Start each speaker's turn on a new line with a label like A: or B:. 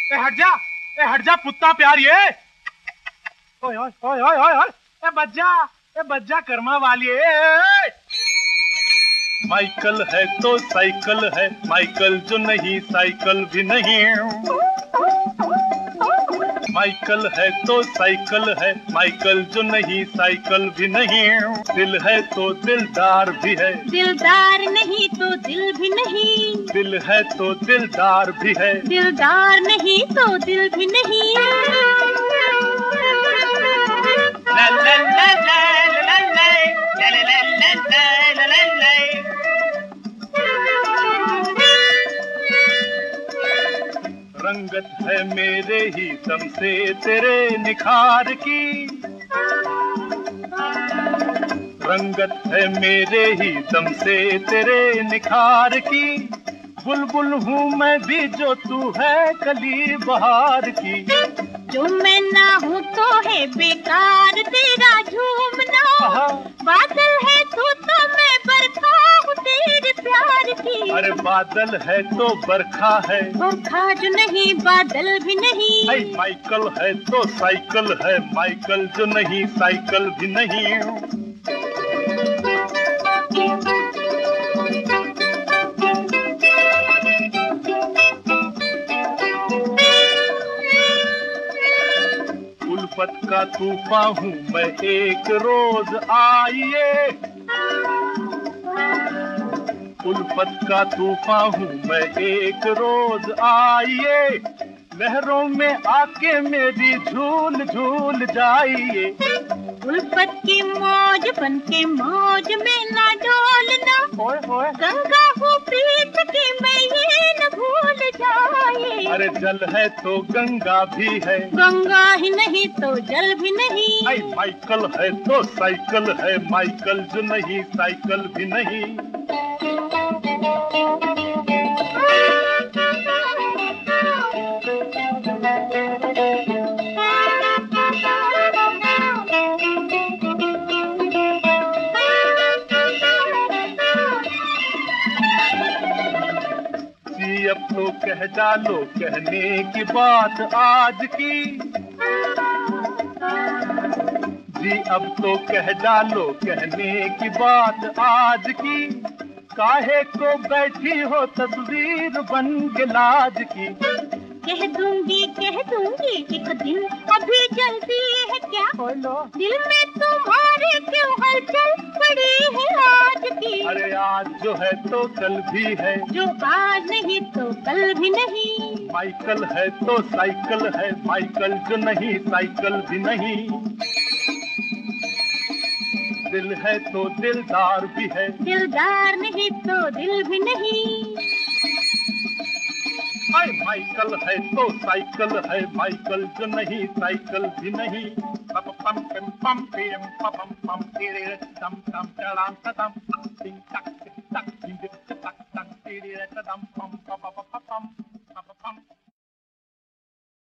A: हट जा पुत्ता प्यार ये। ओए ओए ओए ओए ओए ओए, बच जा कर्मा वालिए। माइकल है तो साइकिल है, माइकल जो नहीं साइकिल भी नहीं। माइकल है तो साइकिल है, माइकल जो नहीं साइकिल भी नहीं। दिल है तो दिलदार भी है,
B: दिलदार नहीं तो दिल भी नहीं।
A: दिल है तो दिलदार भी है,
B: दिलदार नहीं तो दिल भी नहीं।
A: ला ला ला ला ला ला ला ला ला ला ला। रंगत है मेरे ही दम से तेरे निखार की, रंगत है मेरे ही दम से तेरे निखार की। बुलबुल हूँ मैं भी जो तू है कली बहार की।
B: जो मैं ना हूँ तो है बेकार तेरा झूमना। बादल है तू तो मैं बरखा हूँ तेरे प्यार की।
A: अरे बादल है तो बरखा है,
B: बरखा जो नहीं बादल भी नहीं।
A: माइकल है तो साइकिल है, माइकल जो नहीं साइकिल भी नहीं। उल्फत का तूफान हूँ मैं एक रोज आइए, उल्फत का तूफान हूँ मैं एक रोज आइए। लहरों में आके मेरी झूल झूल जाइए।
B: उल्फत की मौज बन के मौज में ना डोलना। गंगा हूँ प्रीत की मैं ये न भूल जाए।
A: अरे जल है तो गंगा भी है,
B: गंगा ही नहीं तो जल भी नहीं।
A: माइकल है तो साइकिल है, माइकल जो नहीं साइकिल भी नहीं। जी अब तो कह डालो कहने की बात आज की, जी अब तो कह डालो कहने की बात आज की। काहे को बैठी हो तस्वीर बन के लाज की।
B: कह दूंगी एक दिन, अभी जल्दी है क्या। दिल में तुम्हारे क्यों हलचल पड़ी है आज की।
A: अरे आज जो है तो कल भी है,
B: जो आज नहीं तो कल भी नहीं।
A: माइकल है तो साइकिल है, माइकल जो नहीं साइकिल भी नहीं। दिल है तो दिलदार भी है,
B: दिलदार नहीं तो दिल भी नहीं।
A: माइकल है तो साइकिल है, माइकल जो नहीं साइकिल भी नहीं। पम पम पम पम पम पम तेरे तम तम तड़ाम तम टिंग टक टिंग टक टिंग टक टक तेरे तम पम पम पम।